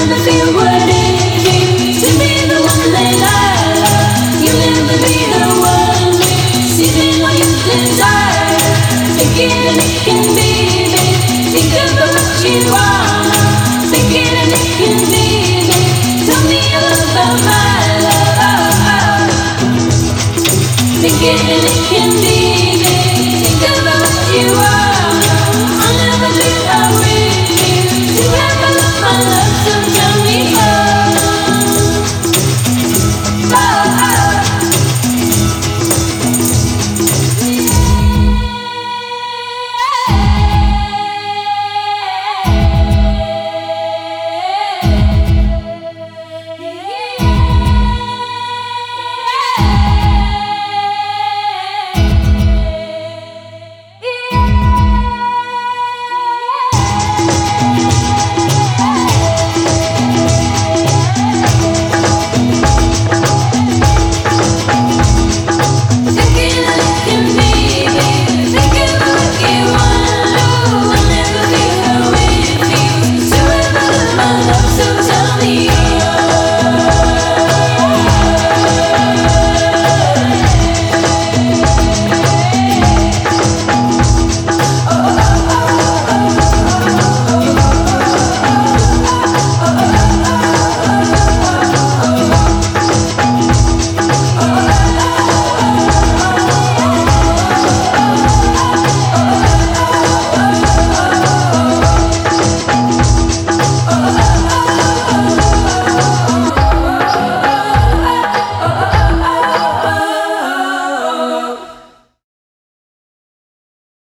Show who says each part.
Speaker 1: never feel what it feels to be the one they love. You'll never be the one receiving what you desire. Thinking it can be big. Think about what you want. Thinking it can be big. Tell me about my love. Thinking it can be